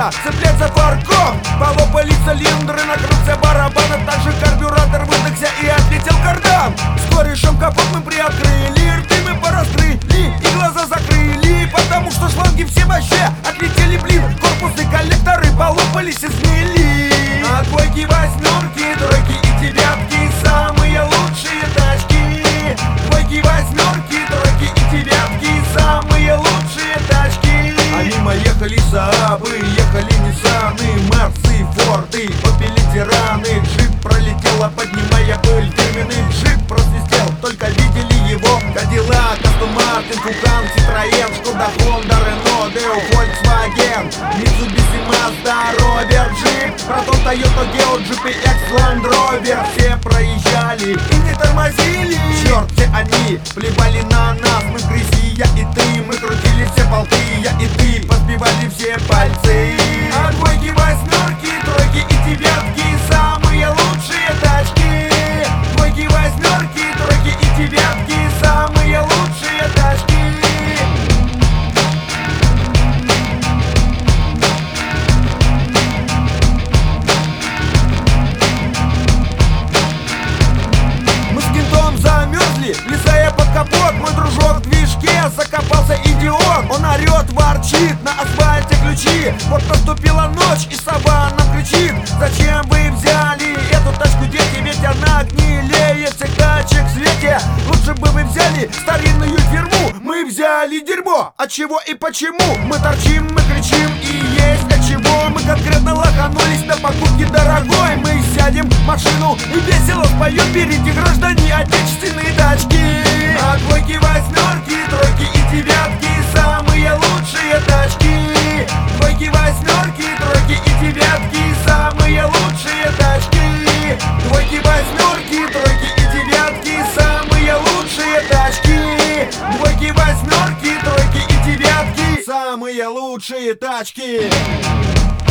колеса, цеплять за фарком. Полопали цилиндры, накрылся барабан, а также карбюратор выдохся и отлетел кардан. С корешем капот мы приоткрыли, рты мы пораскрыли и глаза закрыли, потому что шланги все вообще отлетели, блин. Корпусы, коллекторы полопались и сгнили. А двойки, восьмерки, тройки и девятки самые лучшие тачки. Двойки, восьмерки, тройки и девятки самые лучшие тачки. А мимо ехали Саабы, ехали Ниссаны, Мерсы, Форды, Опели, Тираны. Джип пролетела, поднимая пыль, фирменный джип просвистел, только видели его. Кадиллак, Астон Мартин, Кукан, Citroёn, Шкода, Хонда, Рено, Део, Volkswagen, Mitsubishi, Mazda, Rovер, Джип, Протон, Тойота, Гео, GPX, Land Rover. Все проезжали и не тормозили. Черт, все они плевали на нас. Мы в грязи, я и ты, мы крутили все болты, я и ты, подбивали все пальцы. А двойки, восьмерки, тройки и девятки самые лучшие тачки. Двойки, восьмерки, тройки и девятки самые лучшие тачки. Мы с кентом замерзли, влезая под капот. Мой дружок в движке закопался, идиот. Он орет, ворчит, на асфальте ключи. Вот наступила ночь и сова нам кричит: зачем вы взяли эту тачку, дети? Ведь она гнилее всех тачек в свете. Лучше бы вы взяли старинную фирму. Мы взяли дерьмо. От чего и почему? Мы торчим, мы кричим, и есть от чего. Мы конкретно лоханулись на покупке дорогой. Мы сядем в машину и весело споем: берите, граждане, отечественные тачки. А двойки, восьмерки, тройки и девятки самые лучшие тачки. Двойки, восьмерки, тройки и девятки самые лучшие тачки. Двойки, восьмерки, тройки и девятки самые лучшие тачки. Двойки, восьмерки, тройки и девятки самые лучшие тачки.